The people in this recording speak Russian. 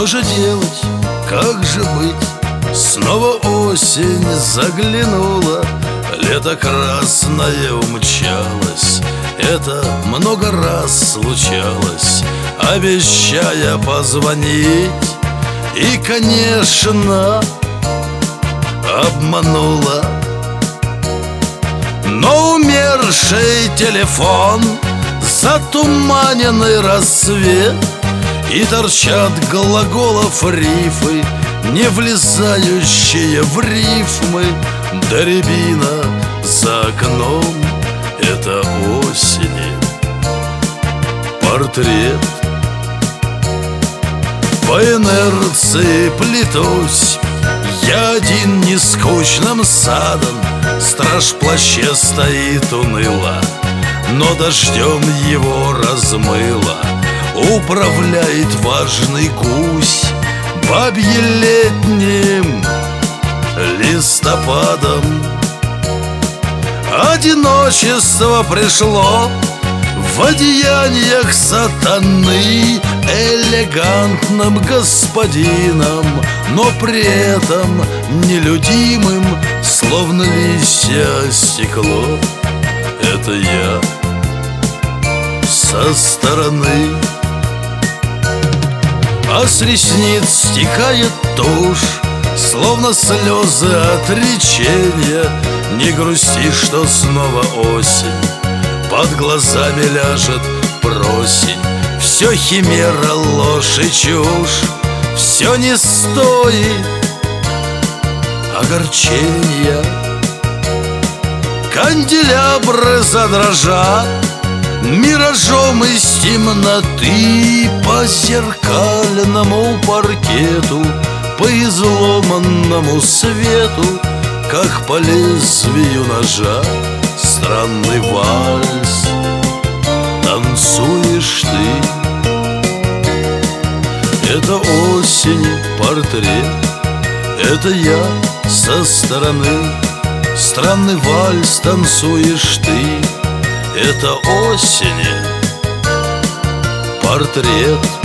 Что же делать, как же быть? Снова осень заглянула, лето красное умчалось. Это много раз случалось, обещая позвонить. И, конечно, обманула. Но умерший телефон, затуманенный рассвет, и торчат глаголов рифы, не влезающие в рифмы. Да рябина за окном — это осени портрет. По инерции плетусь я один нескучным садом, страж в плаще стоит уныло, но дождем его размыло. Управляет важный гусь бабье-летним листопадом. Одиночество пришло в одеяниях сатаны элегантным господином, но при этом нелюдимым, словно листья стекло. Это я со стороны. А с ресниц стекает тушь, словно слезы отречения. Не грусти, что снова осень, под глазами ляжет просень. Все химера, ложь и чушь, все не стоит огорчения. Канделябры задрожат миражом из темноты, по зеркальному паркету, по изломанному свету, как по лезвию ножа. Странный вальс танцуешь ты. Это осень портрет, это я со стороны. Странный вальс танцуешь ты. Это осень портрет.